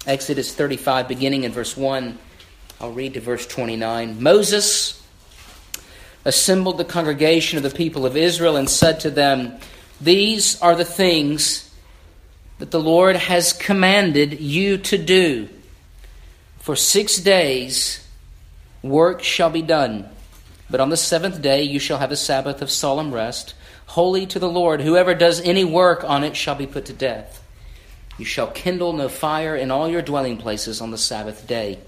Exodus 35, beginning in verse 1. I'll read to verse 29. Moses assembled the congregation of the people of Israel and said to them, "These are the things that the Lord has commanded you to do. For 6 days work shall be done, but on the seventh day you shall have a Sabbath of solemn rest, holy to the Lord. Whoever does any work on it shall be put to death. You shall kindle no fire in all your dwelling places on the Sabbath day."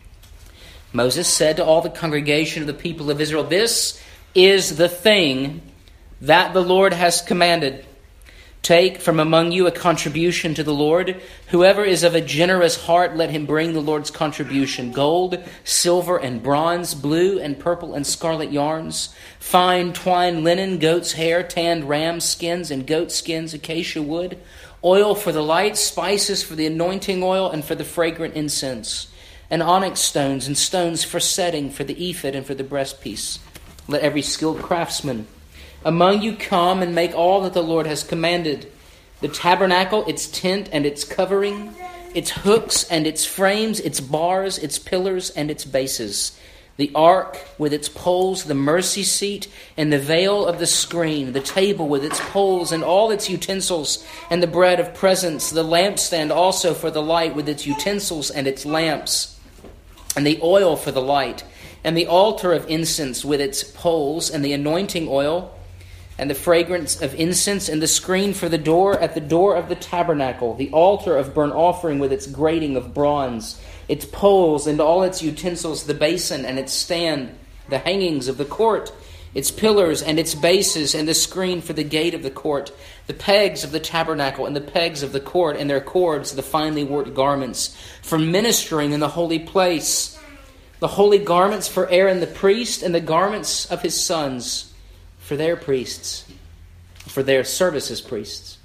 Moses said to all the congregation of the people of Israel, "This is the thing that the Lord has commanded. Take from among you a contribution to the Lord. Whoever is of a generous heart, let him bring the Lord's contribution: gold, silver, and bronze, blue and purple and scarlet yarns, fine twined linen, goat's hair, tanned ram skins and goat skins, acacia wood, oil for the light, spices for the anointing oil and for the fragrant incense, and onyx stones and stones for setting, for the ephod and for the breastpiece. Let every skilled craftsman among you come and make all that the Lord has commanded: the tabernacle, its tent and its covering, its hooks and its frames, its bars, its pillars and its bases, the ark with its poles, the mercy seat and the veil of the screen, the table with its poles and all its utensils, and the bread of presence, the lampstand also for the light with its utensils and its lamps, and the oil for the light, and the altar of incense with its poles, and the anointing oil, and the fragrance of incense, and the screen for the door at the door of the tabernacle, the altar of burnt offering with its grating of bronze, its poles and all its utensils, the basin and its stand, the hangings of the court, its pillars and its bases, and the screen for the gate of the court, the pegs of the tabernacle and the pegs of the court, and their cords, the finely worked garments for ministering in the holy place, the holy garments for Aaron the priest, and the garments of his sons for their priests, for their service as priests."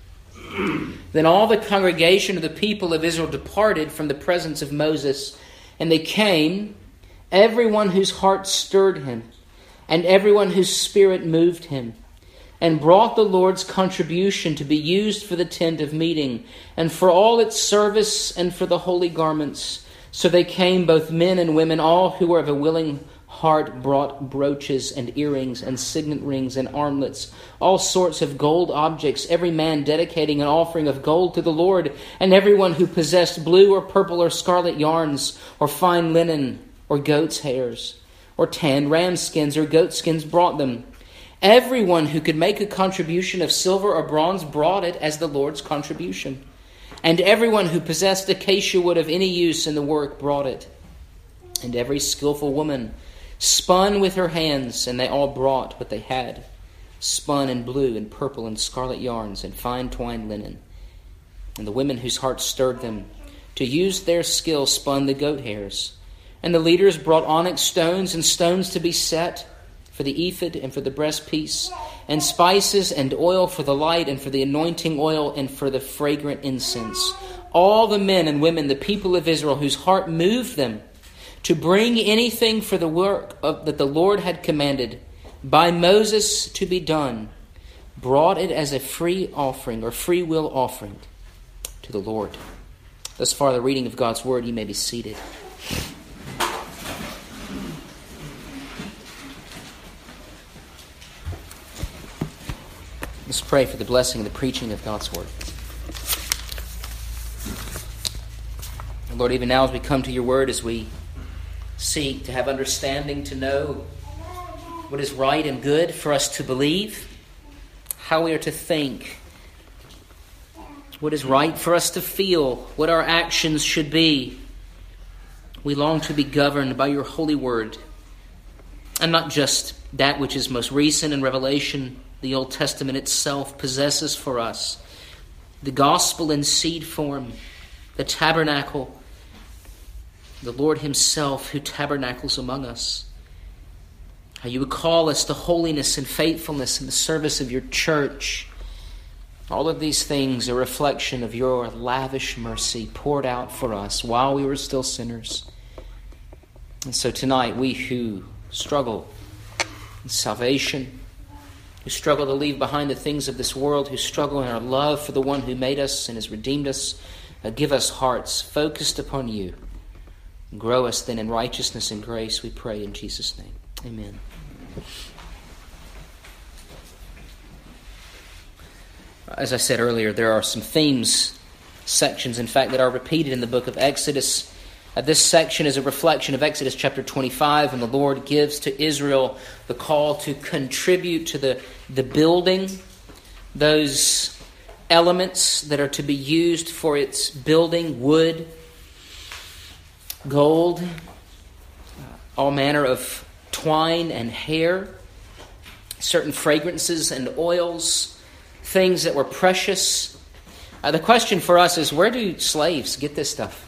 Then all the congregation of the people of Israel departed from the presence of Moses, and they came, everyone whose heart stirred him, and everyone whose spirit moved him, and brought the Lord's contribution to be used for the tent of meeting, and for all its service, and for the holy garments. So they came, both men and women, all who were of a willing heart brought brooches and earrings and signet rings and armlets, all sorts of gold objects, every man dedicating an offering of gold to the Lord. And everyone who possessed blue or purple or scarlet yarns, or fine linen, or goat's hairs, or tanned ram skins or goat skins brought them. Everyone who could make a contribution of silver or bronze brought it as the Lord's contribution. And everyone who possessed acacia wood of any use in the work brought it. And every skillful woman spun with her hands, and they all brought what they had, spun in blue and purple and scarlet yarns and fine twined linen. And the women whose hearts stirred them to use their skill spun the goat hairs. And the leaders brought onyx stones and stones to be set for the ephod and for the breastpiece, and spices and oil for the light and for the anointing oil and for the fragrant incense. All the men and women, the people of Israel, whose heart moved them to bring anything for the work that the Lord had commanded by Moses to be done, brought it as a free offering or free will offering to the Lord. Thus far the reading of God's word. You may be seated. Let's pray for the blessing and the preaching of God's word. Lord, even now as we come to your word, as we seek to have understanding, to know what is right and good for us to believe, how we are to think, what is right for us to feel, what our actions should be. We long to be governed by your holy word, and not just that which is most recent in Revelation. The Old Testament itself possesses for us the gospel in seed form, the tabernacle, the Lord himself who tabernacles among us. How you would call us to holiness and faithfulness in the service of your church. All of these things are a reflection of your lavish mercy poured out for us while we were still sinners. And so tonight, we who struggle in salvation, who struggle to leave behind the things of this world, who struggle in our love for the one who made us and has redeemed us, Give us hearts focused upon you. Grow us then in righteousness and grace, we pray in Jesus' name. Amen. As I said earlier, there are some themes, sections, in fact, that are repeated in the book of Exodus. This section is a reflection of Exodus chapter 25, and the Lord gives to Israel the call to contribute to the building, those elements that are to be used for its building: wood, gold, all manner of twine and hair, certain fragrances and oils, things that were precious. The question for us is, where do slaves get this stuff?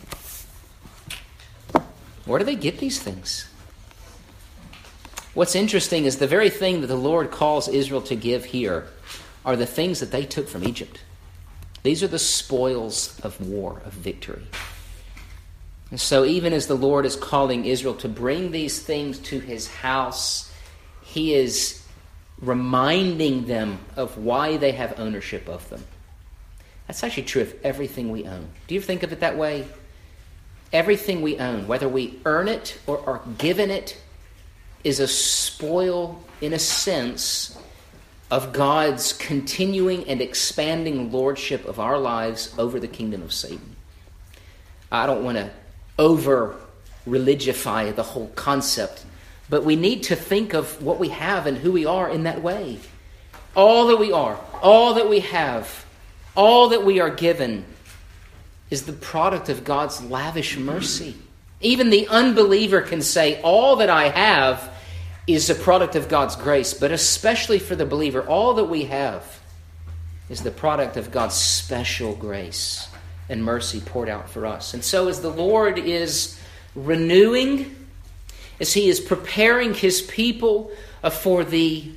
Where do they get these things? What's interesting is the very thing that the Lord calls Israel to give here are the things that they took from Egypt. These are the spoils of war, of victory. And so even as the Lord is calling Israel to bring these things to his house, he is reminding them of why they have ownership of them. That's actually true of everything we own. Do you think of it that way? Everything we own, whether we earn it or are given it, is a spoil, in a sense, of God's continuing and expanding lordship of our lives over the kingdom of Satan. I don't want to over-religify the whole concept, but we need to think of what we have and who we are in that way. All that we are, all that we have, all that we are given is the product of God's lavish mercy. Even the unbeliever can say, all that I have is a product of God's grace, but especially for the believer, all that we have is the product of God's special grace and mercy poured out for us. And so as the Lord is renewing, as he is preparing his people for the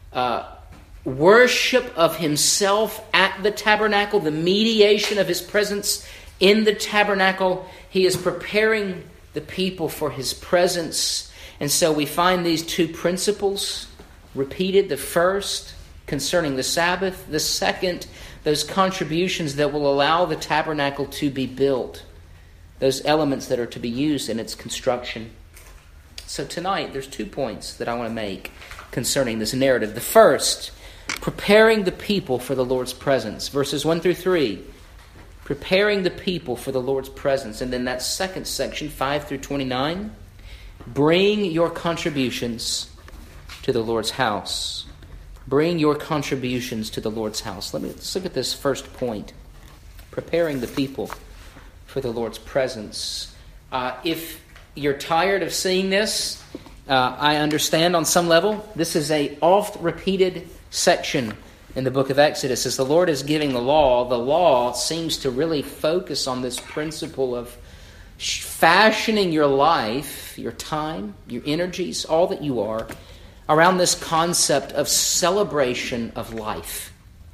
worship of himself at the tabernacle, the mediation of his presence in the tabernacle, he is preparing the people for his presence. And so we find these two principles repeated. The first, concerning the Sabbath. The second, those contributions that will allow the tabernacle to be built. Those elements that are to be used in its construction. So tonight, there's 2 points that I want to make concerning this narrative. The first, preparing the people for the Lord's presence. Verses 1 through 3. Preparing the people for the Lord's presence. And then that second section, 5 through 29. Bring your contributions to the Lord's house. Bring your contributions to the Lord's house. Let's look at this first point. Preparing the people for the Lord's presence. If you're tired of seeing this, I understand on some level. This is a oft-repeated section in the book of Exodus. As the Lord is giving the law seems to really focus on this principle of fashioning your life, your time, your energies, all that you are, around this concept of celebration of life.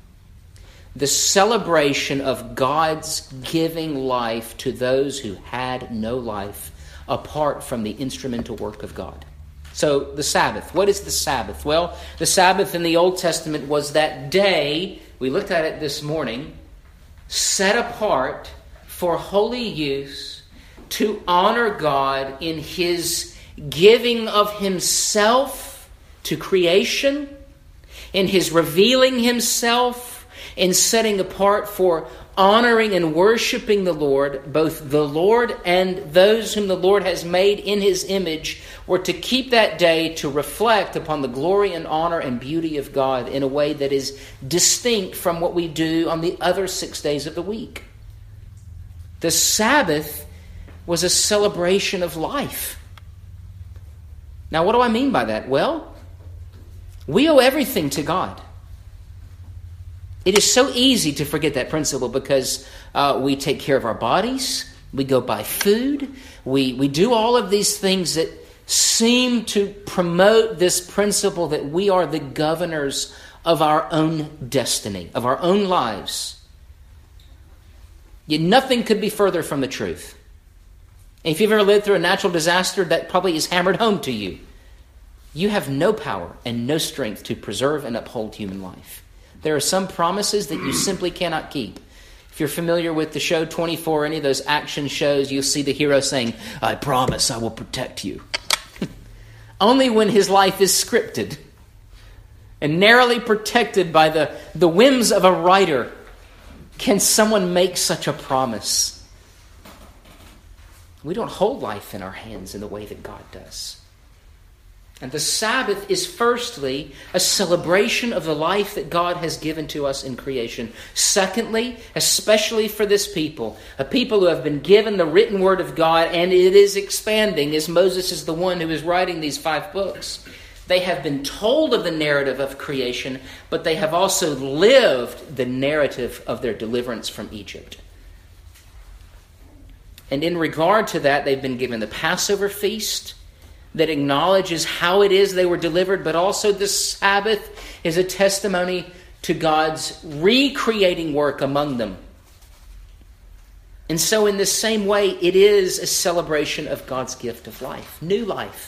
The celebration of God's giving life to those who had no life apart from the instrumental work of God. So the Sabbath. What is the Sabbath? Well, the Sabbath in the Old Testament was that day, we looked at it this morning, set apart for holy use to honor God in his giving of himself to creation, in his revealing himself, in setting apart for honoring and worshiping the Lord. Both the Lord and those whom the Lord has made in his image were to keep that day to reflect upon the glory and honor and beauty of God in a way that is distinct from what we do on the other 6 days of the week. The Sabbath was a celebration of life. Now, what do I mean by that? Well, we owe everything to God. It is so easy to forget that principle because we take care of our bodies, we go buy food, we do all of these things that seem to promote this principle that we are the governors of our own destiny, of our own lives. Yet nothing could be further from the truth. And if you've ever lived through a natural disaster, that probably is hammered home to you. You have no power and no strength to preserve and uphold human life. There are some promises that you simply cannot keep. If you're familiar with the show 24, any of those action shows, you'll see the hero saying, "I promise I will protect you." Only when his life is scripted and narrowly protected by the whims of a writer can someone make such a promise. We don't hold life in our hands in the way that God does. And the Sabbath is firstly a celebration of the life that God has given to us in creation. Secondly, especially for this people, a people who have been given the written word of God, and it is expanding as Moses is the one who is writing these 5 books. They have been told of the narrative of creation, but they have also lived the narrative of their deliverance from Egypt. And in regard to that, they've been given the Passover feast that acknowledges how it is they were delivered, but also the Sabbath is a testimony to God's recreating work among them. And so in the same way, it is a celebration of God's gift of life, new life.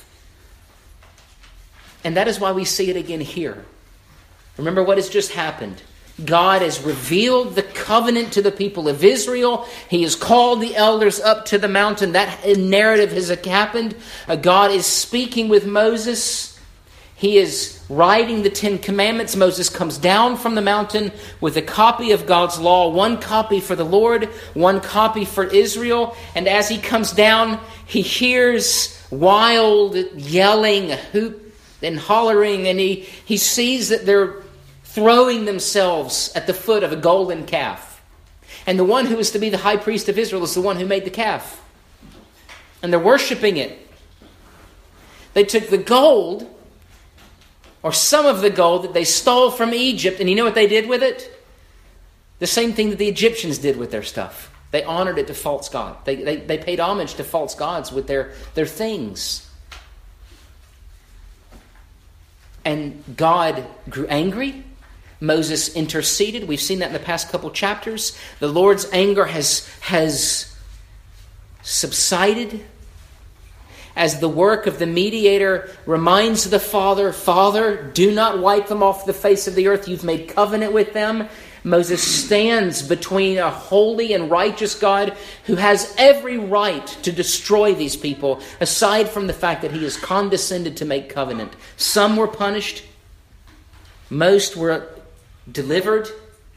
And that is why we see it again here. Remember what has just happened. God has revealed the covenant to the people of Israel. He has called the elders up to the mountain. That narrative has happened. God is speaking with Moses. He is writing the 10 Commandments. Moses comes down from the mountain with a copy of God's law, 1 copy for the Lord, 1 copy for Israel. And as he comes down, he hears wild yelling, hoop and hollering, and he sees that they're throwing themselves at the foot of a golden calf. And the one who is to be the high priest of Israel is the one who made the calf. And they're worshiping it. They took the gold, or some of the gold that they stole from Egypt, and you know what they did with it? The same thing that the Egyptians did with their stuff. They honored it to false gods. They paid homage to false gods with their things. And God grew angry. Moses interceded. We've seen that in the past couple chapters. The Lord's anger has subsided as the work of the mediator reminds the Father, "Father, do not wipe them off the face of the earth. You've made covenant with them." Moses stands between a holy and righteous God who has every right to destroy these people, aside from the fact that he has condescended to make covenant. Some were punished. Most were delivered.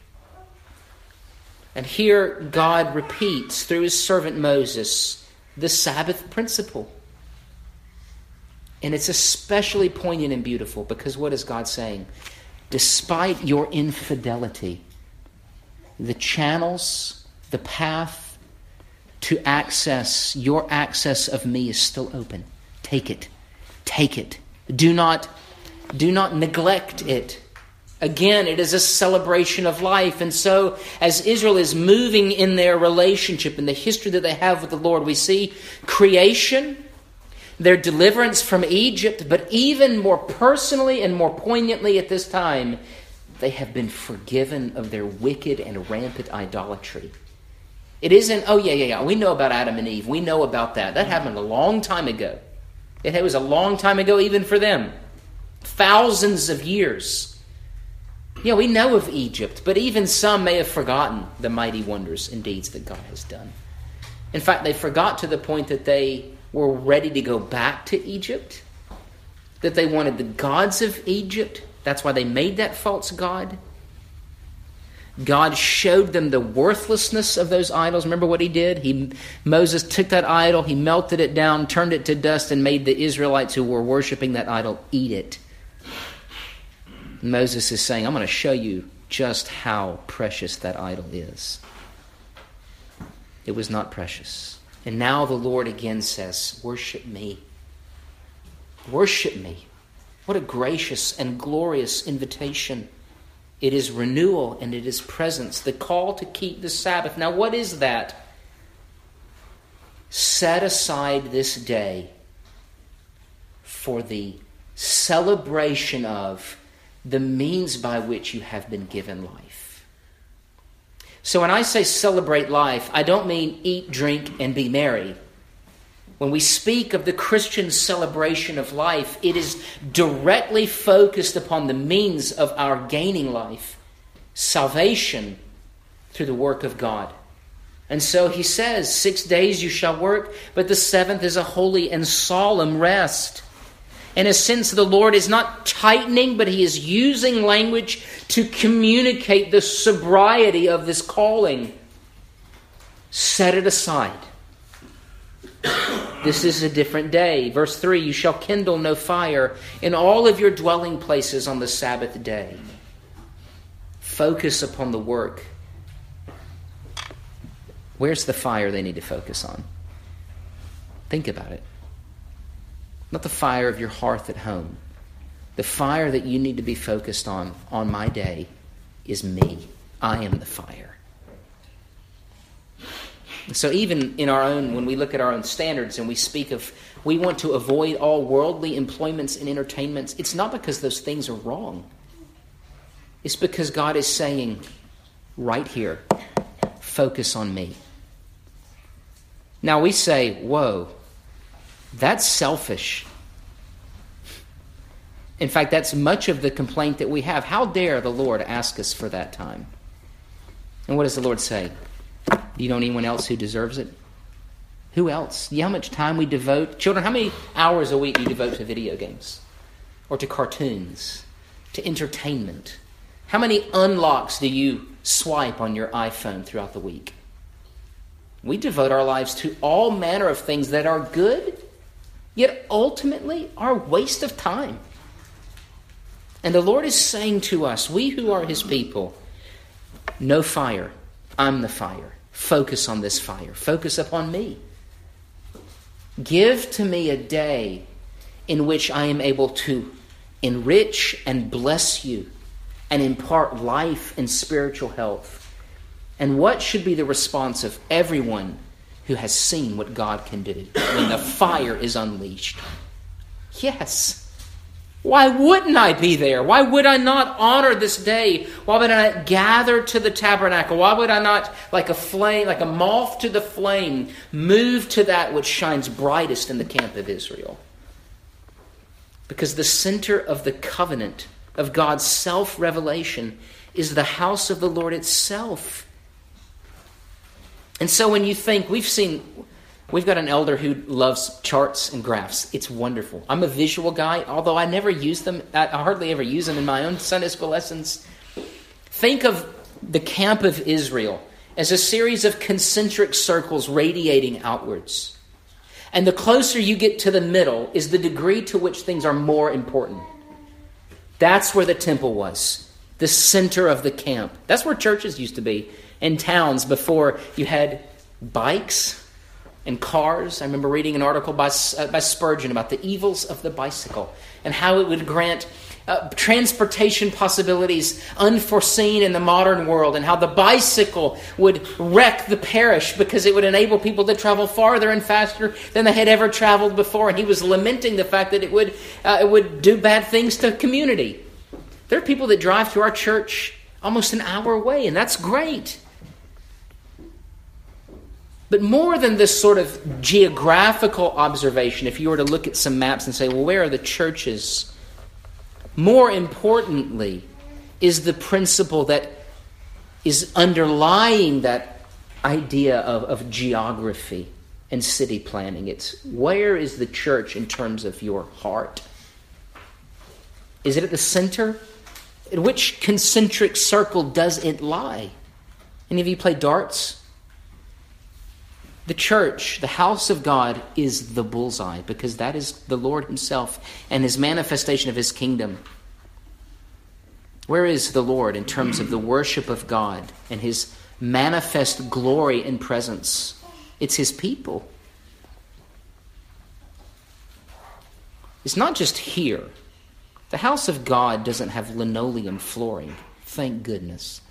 And here God repeats through his servant Moses the Sabbath principle. And it's especially poignant and beautiful because what is God saying? Despite your infidelity, the channels, the path to access, your access of me is still open. Take it. Take it. Do not neglect it. Again, it is a celebration of life. And so, as Israel is moving in their relationship, in the history that they have with the Lord, we see creation, their deliverance from Egypt, but even more personally and more poignantly at this time, they have been forgiven of their wicked and rampant idolatry. It isn't, we know about Adam and Eve. We know about that. That happened a long time ago. It was a long time ago even for them. Thousands of years. Yeah, we know of Egypt, but even some may have forgotten the mighty wonders and deeds that God has done. In fact, they forgot to the point that they were ready to go back to Egypt, that they wanted the gods of Egypt. That's why they made that false god. God showed them the worthlessness of those idols. Remember what he did? Moses took that idol, he melted it down, turned it to dust, and made the Israelites who were worshiping that idol eat it. Moses is saying, I'm going to show you just how precious that idol is. It was not precious. And now the Lord again says, worship me. Worship me. What a gracious and glorious invitation. It is renewal and it is presence. The call to keep the Sabbath. Now what is that? Set aside this day for the celebration of the means by which you have been given life. So when I say celebrate life, I don't mean eat, drink, and be merry. When we speak of the Christian celebration of life, it is directly focused upon the means of our gaining life, salvation, through the work of God. And so he says, 6 days you shall work, but the seventh is a holy and solemn rest. In a sense, the Lord is not tightening, but he is using language to communicate the sobriety of this calling. Set it aside. This is a different day. Verse 3, you shall kindle no fire in all of your dwelling places on the Sabbath day. Focus upon the work. Where's the fire they need to focus on? Think about it. Not the fire of your hearth at home. The fire that you need to be focused on my day is me. I am the fire. So even in our own, when we look at our own standards and we speak of, we want to avoid all worldly employments and entertainments, it's not because those things are wrong. It's because God is saying, right here, focus on me. Now we say, whoa, that's selfish. In fact, that's much of the complaint that we have. How dare the Lord ask us for that time? And what does the Lord say? Do you know anyone else who deserves it? Who else? You know how much time we devote? Children, how many hours a week do you devote to video games? Or to cartoons? To entertainment? How many unlocks do you swipe on your iPhone throughout the week? We devote our lives to all manner of things that are good, yet ultimately are a waste of time. And the Lord is saying to us, we who are his people, no fire. I'm the fire. Focus on this fire. Focus upon me. Give to me a day in which I am able to enrich and bless you and impart life and spiritual health. And what should be the response of everyone who has seen what God can do when the fire is unleashed? Yes. Why wouldn't I be there? Why would I not honor this day? Why would I not gather to the tabernacle? Why would I not, like a flame, like a moth to the flame, move to that which shines brightest in the camp of Israel? Because the center of the covenant of God's self-revelation is the house of the Lord itself. And so when you think, we've got an elder who loves charts and graphs. It's wonderful. I'm a visual guy, although I never use them. I hardly ever use them in my own Sunday school lessons. Think of the camp of Israel as a series of concentric circles radiating outwards. And the closer you get to the middle is the degree to which things are more important. That's where the temple was, the center of the camp. That's where churches used to be in towns before you had bikes and cars. I remember reading an article by Spurgeon about the evils of the bicycle and how it would grant transportation possibilities unforeseen in the modern world, and how the bicycle would wreck the parish because it would enable people to travel farther and faster than they had ever traveled before. And he was lamenting the fact that it would do bad things to community. There are people that drive to our church almost an hour away, and that's great. But more than this sort of geographical observation, if you were to look at some maps and say, well, where are the churches? More importantly is the principle that is underlying that idea of geography and city planning. It's, where is the church in terms of your heart? Is it at the center? In which concentric circle does it lie? Any of you play darts? The church, the house of God, is the bullseye, because that is the Lord himself and his manifestation of his kingdom. Where is the Lord in terms of the worship of God and his manifest glory and presence? It's his people. It's not just here. The house of God doesn't have linoleum flooring. Thank goodness.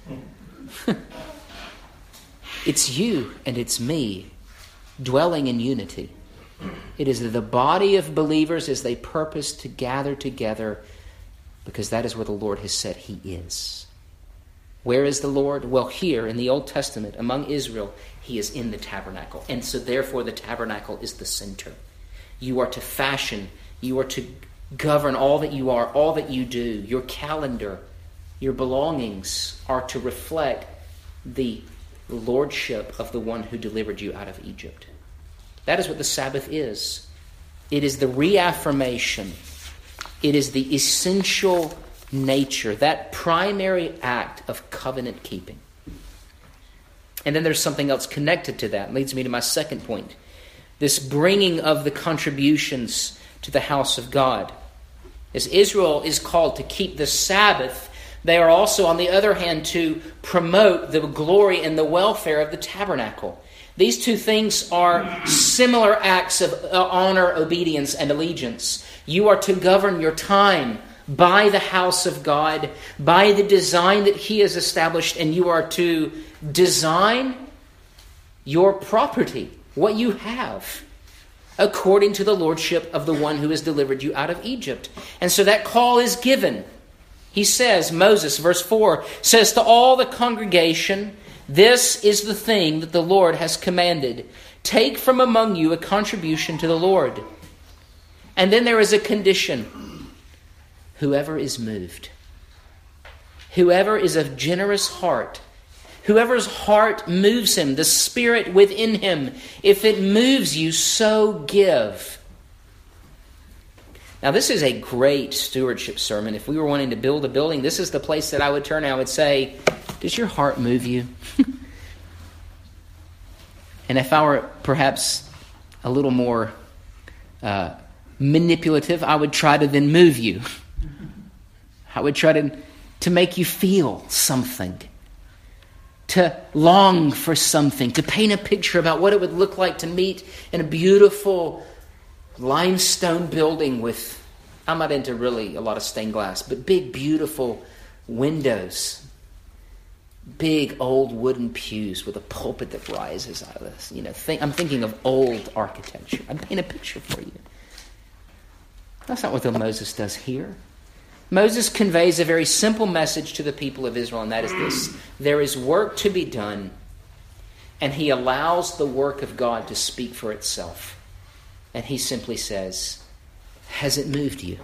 It's you and it's me, dwelling in unity. It is the body of believers as they purpose to gather together, because that is where the Lord has said he is. Where is the Lord? Well, here in the Old Testament, among Israel, he is in the tabernacle. And so therefore the tabernacle is the center. You are to fashion, you are to govern all that you are, all that you do. Your calendar, your belongings are to reflect the lordship of the one who delivered you out of Egypt. That is what the Sabbath is. It is the reaffirmation. It is the essential nature, that primary act of covenant keeping. And then there's something else connected to that. It leads me to my second point. This bringing of the contributions to the house of God. As Israel is called to keep the Sabbath, they are also, on the other hand, to promote the glory and the welfare of the tabernacle. These two things are similar acts of honor, obedience, and allegiance. You are to govern your time by the house of God, by the design that He has established, and you are to design your property, what you have, according to the lordship of the one who has delivered you out of Egypt. And so that call is given. He says, Moses, verse 4, says to all the congregation, "This is the thing that the Lord has commanded. Take from among you a contribution to the Lord." And then there is a condition. Whoever is moved, whoever is of generous heart, whoever's heart moves him, the spirit within him, if it moves you, so give. Now, this is a great stewardship sermon. If we were wanting to build a building, this is the place that I would turn and I would say, does your heart move you? And if I were perhaps a little more manipulative, I would try to then move you. I would try to make you feel something, to long for something, to paint a picture about what it would look like to meet in a beautiful limestone building with, I'm not into really a lot of stained glass, but big, beautiful windows, big old wooden pews with a pulpit that rises out of this. I'm thinking of old architecture. I'm painting a picture for you. That's not what Moses does here. Moses conveys a very simple message to the people of Israel, and that is this: there is work to be done, and he allows the work of God to speak for itself. And he simply says, has it moved you?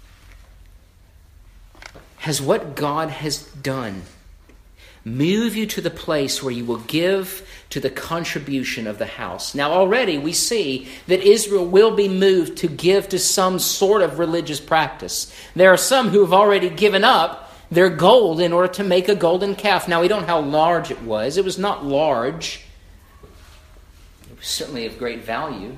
Has what God has done move you to the place where you will give to the contribution of the house? Now already we see that Israel will be moved to give to some sort of religious practice. There are some who have already given up their gold in order to make a golden calf. Now we don't know how large it was. It was not large. It was certainly of great value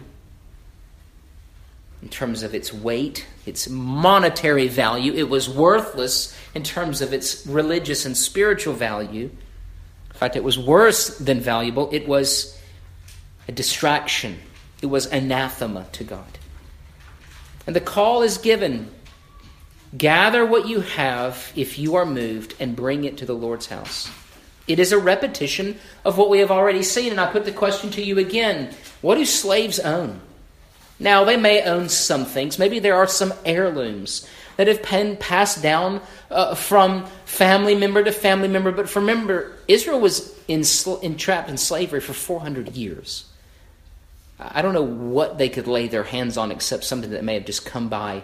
in terms of its weight, its monetary value. It was worthless in terms of its religious and spiritual value. In fact, it was worse than valuable. It was a distraction. It was anathema to God. And the call is given. Gather what you have if you are moved and bring it to the Lord's house. It is a repetition of what we have already seen. And I put the question to you again. What do slaves own? Now, they may own some things. Maybe there are some heirlooms that have been passed down from family member to family member. But remember, Israel was entrapped in slavery for 400 years. I don't know what they could lay their hands on except something that may have just come by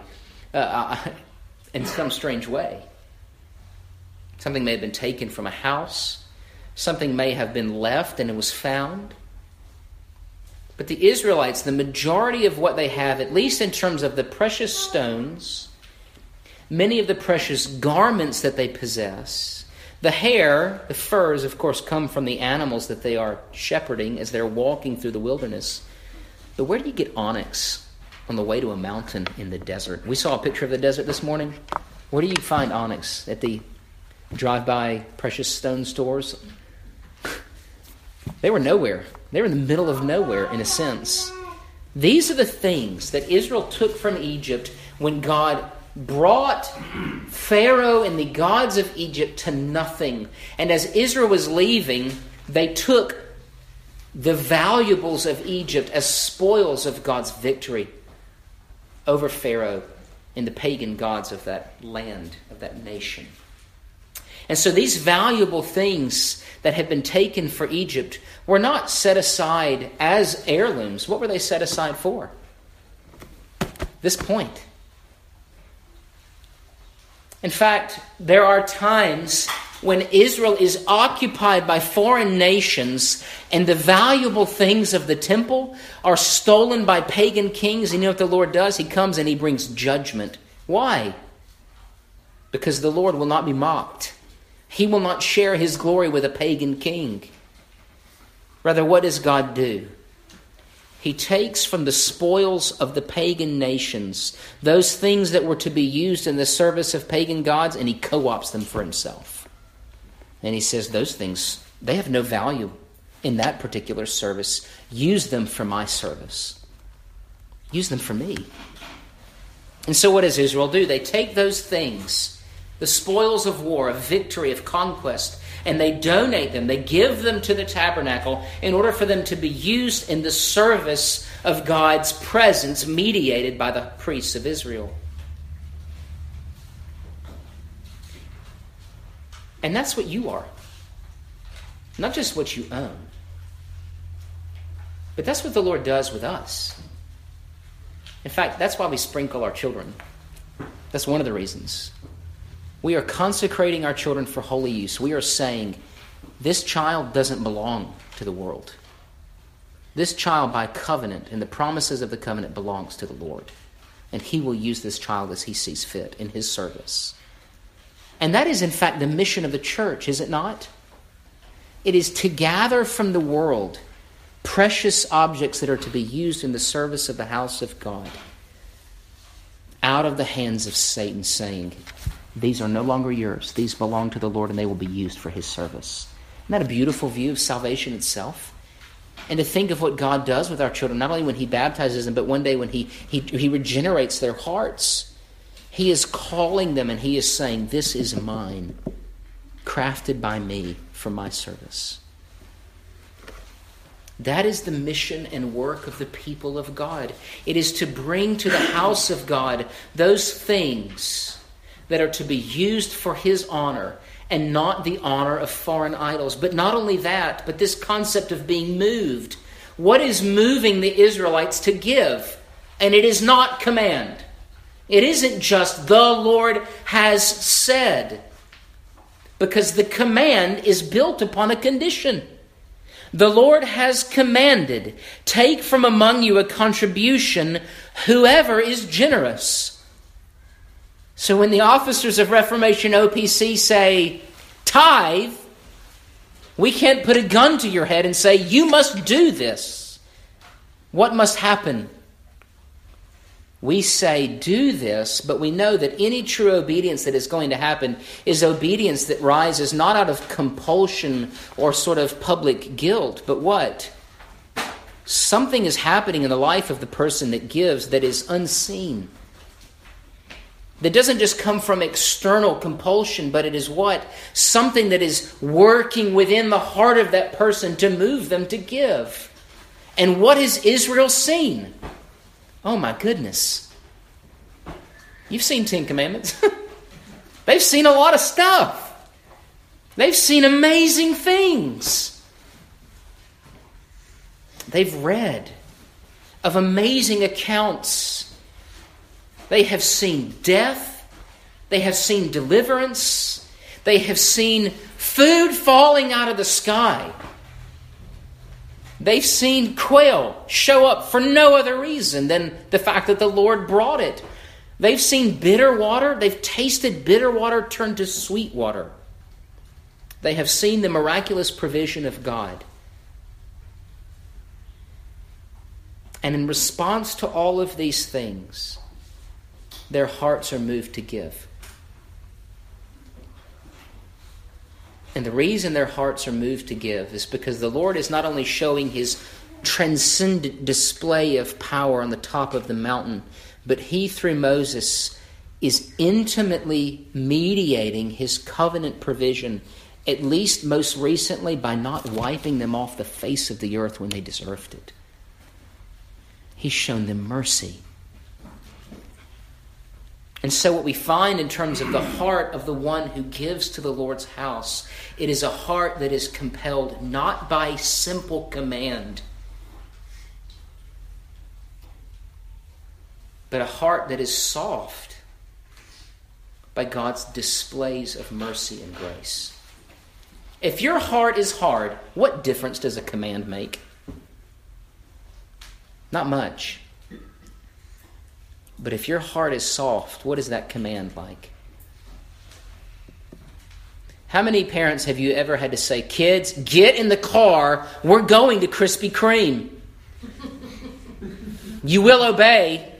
in some strange way. Something may have been taken from a house. Something may have been left and it was found. But the Israelites, the majority of what they have, at least in terms of the precious stones, many of the precious garments that they possess, the hair, the furs, of course, come from the animals that they are shepherding as they're walking through the wilderness. But where do you get onyx on the way to a mountain in the desert? We saw a picture of the desert this morning. Where do you find onyx? At the drive-by precious stone stores? They were nowhere. They were in the middle of nowhere, in a sense. These are the things that Israel took from Egypt when God brought Pharaoh and the gods of Egypt to nothing. And as Israel was leaving, they took the valuables of Egypt as spoils of God's victory over Pharaoh and the pagan gods of that land, of that nation. And so these valuable things that had been taken for Egypt were not set aside as heirlooms. What were they set aside for? This point. In fact, there are times when Israel is occupied by foreign nations and the valuable things of the temple are stolen by pagan kings, you know what the Lord does? He comes and he brings judgment. Why? Because the Lord will not be mocked. He will not share his glory with a pagan king. Rather, what does God do? He takes from the spoils of the pagan nations those things that were to be used in the service of pagan gods, and he co-opts them for himself. And he says, those things, they have no value in that particular service. Use them for my service. Use them for me. And so what does Israel do? They take those things, the spoils of war, of victory, of conquest, and they donate them. They give them to the tabernacle in order for them to be used in the service of God's presence mediated by the priests of Israel. And that's what you are. Not just what you own. But that's what the Lord does with us. In fact, that's why we sprinkle our children. That's one of the reasons. We are consecrating our children for holy use. We are saying, this child doesn't belong to the world. This child, by covenant and the promises of the covenant, belongs to the Lord. And he will use this child as he sees fit in his service. And that is, in fact, the mission of the church, is it not? It is to gather from the world precious objects that are to be used in the service of the house of God out of the hands of Satan, saying, these are no longer yours. These belong to the Lord, and they will be used for his service. Isn't that a beautiful view of salvation itself? And to think of what God does with our children, not only when he baptizes them, but one day when he regenerates their hearts. He is calling them and he is saying, this is mine, crafted by me for my service. That is the mission and work of the people of God. It is to bring to the house of God those things that are to be used for his honor and not the honor of foreign idols. But not only that, but this concept of being moved. What is moving the Israelites to give? And it is not command. It isn't just the Lord has said, because the command is built upon a condition. The Lord has commanded, take from among you a contribution, whoever is generous. So when the officers of Reformation OPC say, tithe, we can't put a gun to your head and say, you must do this. What must happen? We say, do this, but we know that any true obedience that is going to happen is obedience that rises not out of compulsion or sort of public guilt, but what? Something is happening in the life of the person that gives that is unseen. That doesn't just come from external compulsion, but it is what? Something that is working within the heart of that person to move them to give. And what has Israel seen? Oh my goodness. You've seen 10 Commandments. They've seen a lot of stuff. They've seen amazing things. They've read of amazing accounts. They have seen death. They have seen deliverance. They have seen food falling out of the sky. They've seen quail show up for no other reason than the fact that the Lord brought it. They've seen bitter water. They've tasted bitter water turn to sweet water. They have seen the miraculous provision of God. And in response to all of these things, their hearts are moved to give. And the reason their hearts are moved to give is because the Lord is not only showing his transcendent display of power on the top of the mountain, but he, through Moses, is intimately mediating his covenant provision, at least most recently by not wiping them off the face of the earth when they deserved it. He's shown them mercy. And so what we find in terms of the heart of the one who gives to the Lord's house, it is a heart that is compelled not by simple command, but a heart that is soft by God's displays of mercy and grace. If your heart is hard, what difference does a command make? Not much. But if your heart is soft, what is that command like? How many parents have you ever had to say, kids, get in the car, we're going to Krispy Kreme. You will obey.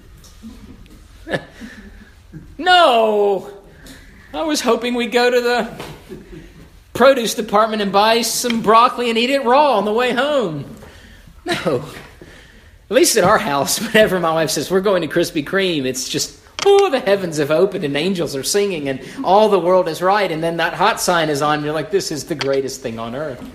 No, I was hoping we'd go to the produce department and buy some broccoli and eat it raw on the way home. No. At least at our house, whenever my wife says, we're going to Krispy Kreme, it's just, oh, the heavens have opened and angels are singing and all the world is right. And then that hot sign is on and you're like, this is the greatest thing on earth.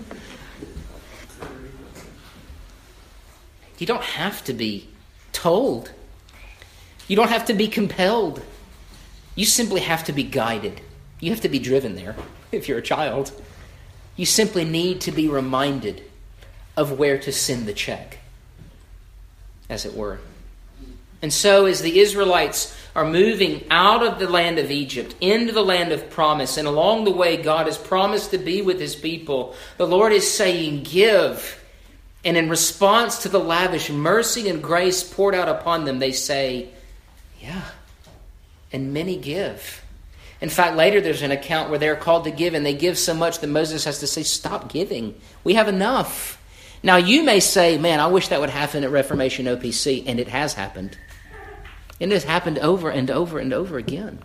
You don't have to be told. You don't have to be compelled. You simply have to be guided. You have to be driven there if you're a child. You simply need to be reminded of where to send the check, as it were. And so as the Israelites are moving out of the land of Egypt into the land of promise, and along the way God has promised to be with his people, the Lord is saying, give. And in response to the lavish mercy and grace poured out upon them, they say, yeah, and many give. In fact, later there's an account where they're called to give, and they give so much that Moses has to say, stop giving. We have enough. Now, you may say, man, I wish that would happen at Reformation OPC, and it has happened. And it has happened over and over and over again.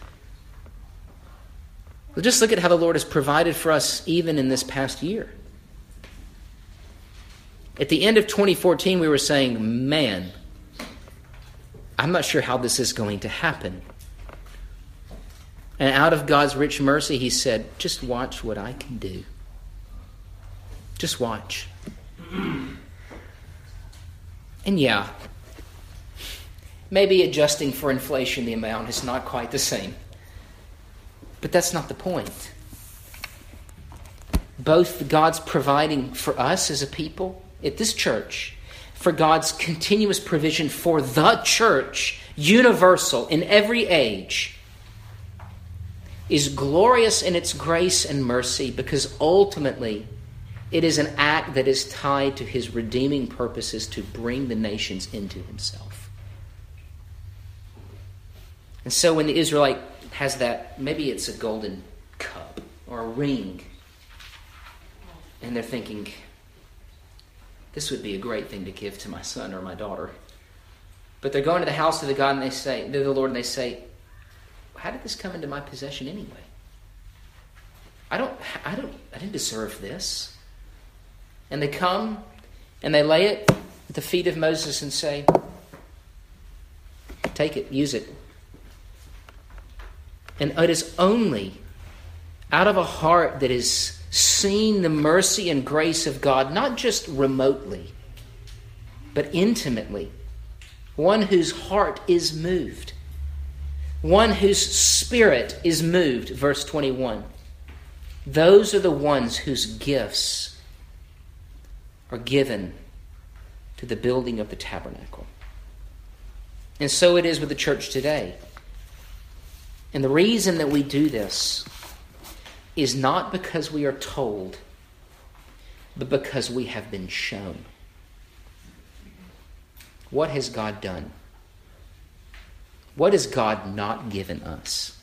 Well, just look at how the Lord has provided for us even in this past year. At the end of 2014, we were saying, man, I'm not sure how this is going to happen. And out of God's rich mercy, he said, just watch what I can do. Just watch. And yeah, maybe adjusting for inflation, the amount is not quite the same. But that's not the point. Both God's providing for us as a people at this church, for God's continuous provision for the church, universal in every age, is glorious in its grace and mercy, because ultimately it is an act that is tied to his redeeming purposes to bring the nations into himself. And so when the Israelite has that, maybe it's a golden cup or a ring, and they're thinking, this would be a great thing to give to my son or my daughter. But they're going to the house of the God, and they're the Lord, and they say, how did this come into my possession anyway? I didn't deserve this. And they come and they lay it at the feet of Moses and say, take it, use it. And it is only out of a heart that is seen the mercy and grace of God, not just remotely, but intimately. One whose heart is moved. One whose spirit is moved. Verse 21. Those are the ones whose gifts are given to the building of the tabernacle. And so it is with the church today. And the reason that we do this is not because we are told, but because we have been shown. What has God done? What has God not given us?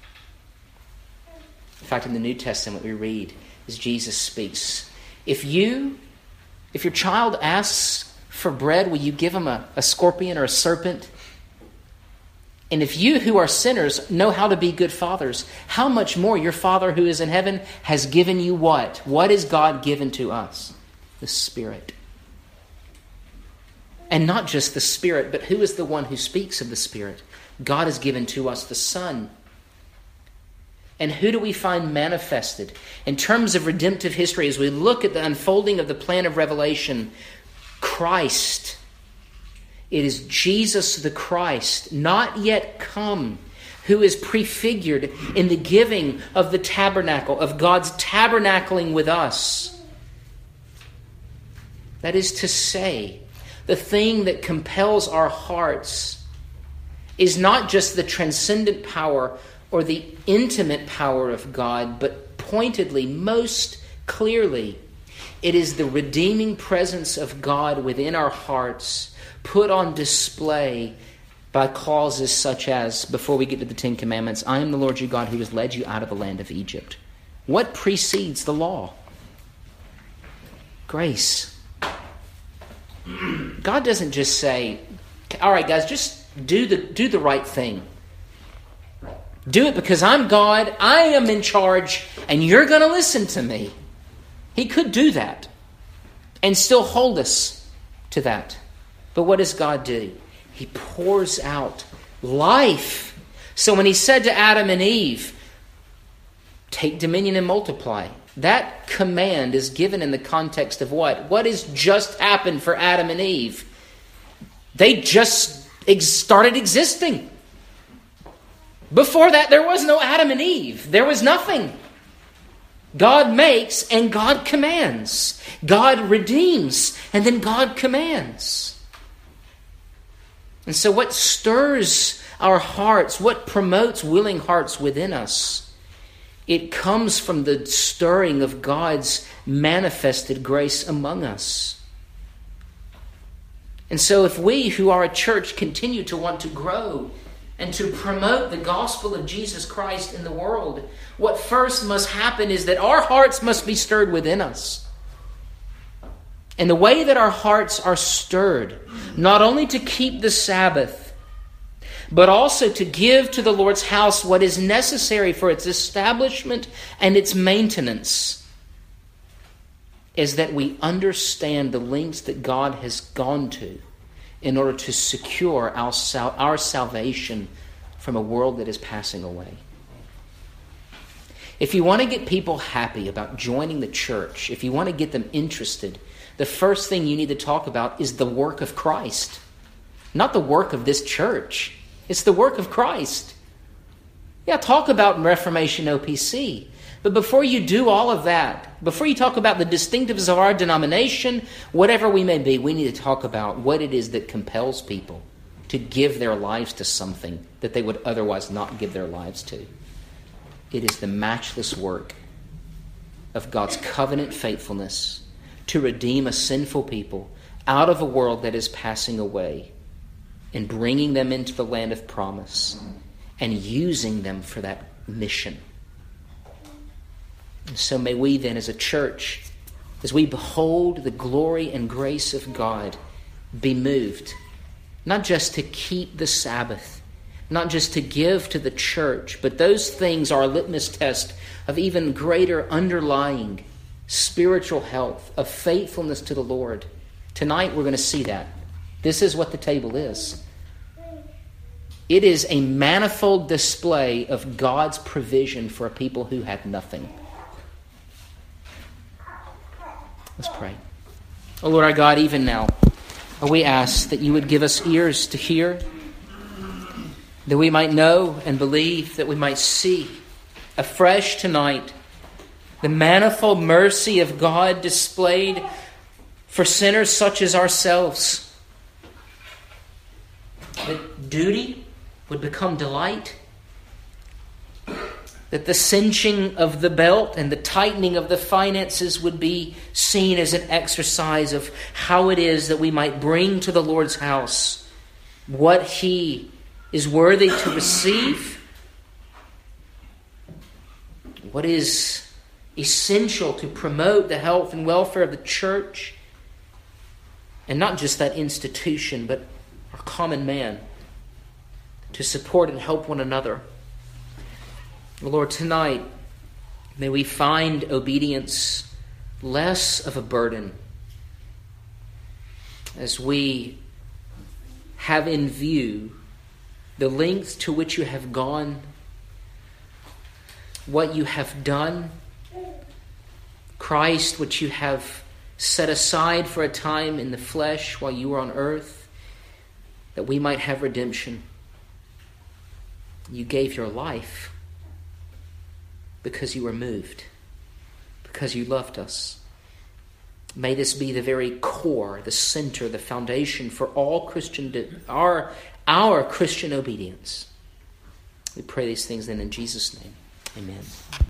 In fact, in the New Testament we read, as Jesus speaks, if your child asks for bread, will you give him a scorpion or a serpent? And if you who are sinners know how to be good fathers, how much more your Father who is in heaven has given you what? What has God given to us? The Spirit. And not just the Spirit, but who is the one who speaks of the Spirit? God has given to us the Son. And who do we find manifested? In terms of redemptive history, as we look at the unfolding of the plan of Revelation, Christ. It is Jesus the Christ, not yet come, who is prefigured in the giving of the tabernacle, of God's tabernacling with us. That is to say, the thing that compels our hearts is not just the transcendent power or the intimate power of God, but pointedly, most clearly, it is the redeeming presence of God within our hearts, put on display by clauses such as, before we get to the Ten Commandments, I am the Lord your God who has led you out of the land of Egypt. What precedes the law? Grace. God doesn't just say, all right, guys, just do the right thing. Do it because I'm God, I am in charge, and you're going to listen to me. He could do that and still hold us to that. But what does God do? He pours out life. So when he said to Adam and Eve, take dominion and multiply, that command is given in the context of what? What has just happened for Adam and Eve? They just started existing. Before that, there was no Adam and Eve. There was nothing. God makes and God commands. God redeems and then God commands. And so what stirs our hearts, what promotes willing hearts within us, it comes from the stirring of God's manifested grace among us. And so if we who are a church continue to want to grow and to promote the gospel of Jesus Christ in the world, what first must happen is that our hearts must be stirred within us. And the way that our hearts are stirred, not only to keep the Sabbath, but also to give to the Lord's house what is necessary for its establishment and its maintenance, is that we understand the lengths that God has gone to in order to secure our salvation from a world that is passing away. If you want to get people happy about joining the church, if you want to get them interested, the first thing you need to talk about is the work of Christ. Not the work of this church. It's the work of Christ. Yeah, talk about Reformation OPC. But before you do all of that, before you talk about the distinctives of our denomination, whatever we may be, we need to talk about what it is that compels people to give their lives to something that they would otherwise not give their lives to. It is the matchless work of God's covenant faithfulness to redeem a sinful people out of a world that is passing away and bringing them into the land of promise and using them for that mission. And so may we then as a church, as we behold the glory and grace of God, be moved, not just to keep the Sabbath, not just to give to the church, but those things are a litmus test of even greater underlying spiritual health, of faithfulness to the Lord. Tonight we're going to see that. This is what the table is. It is a manifold display of God's provision for a people who had nothing. Let's pray. Oh Lord our God, even now, we ask that you would give us ears to hear, that we might know and believe, that we might see afresh tonight the manifold mercy of God displayed for sinners such as ourselves. That duty would become delight. That the cinching of the belt and the tightening of the finances would be seen as an exercise of how it is that we might bring to the Lord's house what He is worthy to receive, what is essential to promote the health and welfare of the church, and not just that institution, but our common man, to support and help one another. Lord, tonight, may we find obedience less of a burden as we have in view the lengths to which you have gone, what you have done, Christ, which you have set aside for a time in the flesh while you were on earth, that we might have redemption. You gave your life because you were moved, because you loved us. May this be the very core, the center, the foundation for all Christian, our Christian obedience. We pray these things then in Jesus' name. Amen.